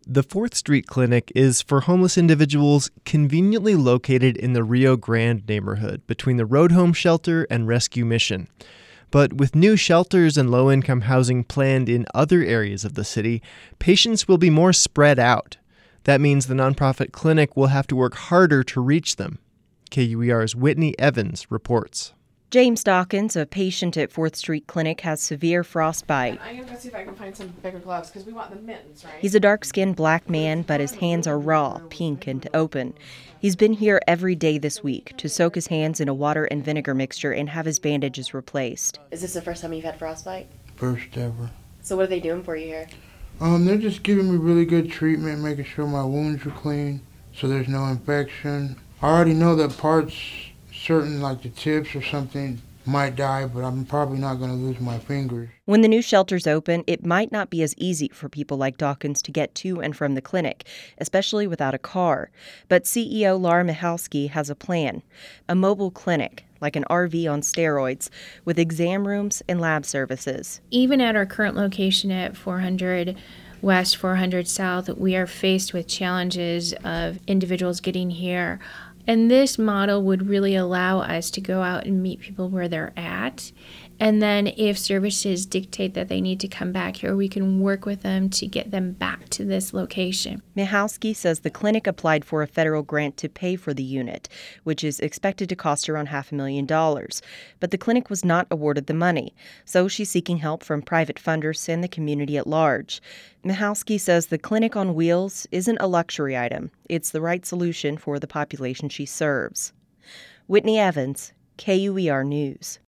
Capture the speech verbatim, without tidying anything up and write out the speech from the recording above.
The fourth Street Clinic is for homeless individuals conveniently located in the Rio Grande neighborhood between the Road Home Shelter and Rescue Mission. But with new shelters and low-income housing planned in other areas of the city, patients will be more spread out. That means the nonprofit clinic will have to work harder to reach them. K U E R's Whitney Evans reports. James Dawkins, a patient at fourth Street Clinic, has severe frostbite. I'm going to go see if I can find some bigger gloves because we want the mittens, right? He's a dark-skinned black man, but his hands are raw, pink, and open. He's been here every day this week to soak his hands in a water and vinegar mixture and have his bandages replaced. Is this the first time you've had frostbite? First ever. So what are they doing for you here? Um, they're just giving me really good treatment, making sure my wounds are clean so there's no infection. I already know that parts, certain like the tips or something, might die, but I'm probably not going to lose my fingers. When the new shelters open, it might not be as easy for people like Dawkins to get to and from the clinic, especially without a car. But C E O Laura Michalski has a plan, a mobile clinic, like an R V on steroids, with exam rooms and lab services. Even at our current location at four hundred West, four hundred South, we are faced with challenges of individuals getting here. And this model would really allow us to go out and meet people where they're at. And then if services dictate that they need to come back here, we can work with them to get them back to this location. Michalski says the clinic applied for a federal grant to pay for the unit, which is expected to cost around half a million dollars. But the clinic was not awarded the money, so she's seeking help from private funders and the community at large. Michalski says the clinic on wheels isn't a luxury item. It's the right solution for the population she serves. Whitney Evans, K U E R News.